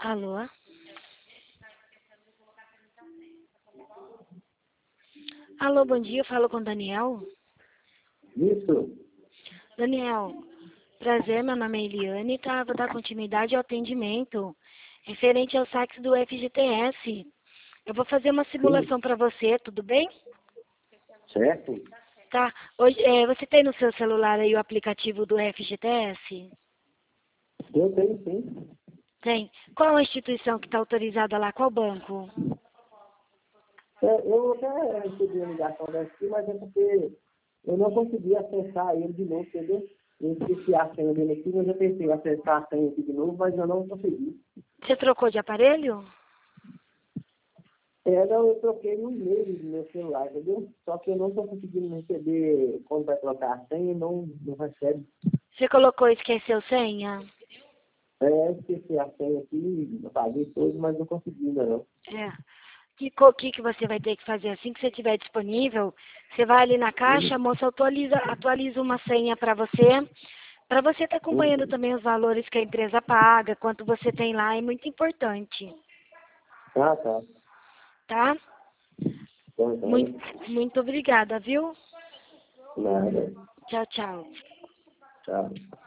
Alô? Alô, bom dia, eu falo com o Daniel. Isso. Daniel, prazer, meu nome é Eliane, tá? Vou dar continuidade ao atendimento referente aos saques do FGTS. Eu vou fazer uma simulação para você, tudo bem? Certo? Tá. Hoje, você tem no seu celular aí o aplicativo do FGTS? Eu tenho sim. Tem. Qual a instituição que está autorizada lá? Qual banco? Eu até recebi a ligação daqui, mas é porque eu não consegui acessar ele de novo, entendeu? Eu esqueci a senha dele aqui, mas eu tentei acessar a senha aqui de novo, mas eu não consegui. Você trocou de aparelho? Não, eu troquei no e-mail do meu celular, entendeu? Só que eu não estou conseguindo receber quando vai trocar a senha e não recebe. Você colocou esqueceu senha? Esqueci a senha aqui, apaguei tudo, mas não consegui ainda não. É. Que você vai ter que fazer assim que você tiver disponível? Você vai ali na caixa, a moça atualiza uma senha para você estar acompanhando também os valores que a empresa paga, quanto você tem lá, é muito importante, Ah, tá. tá? Então, Muito obrigada, viu? nada. Tchau, tchau. Tchau.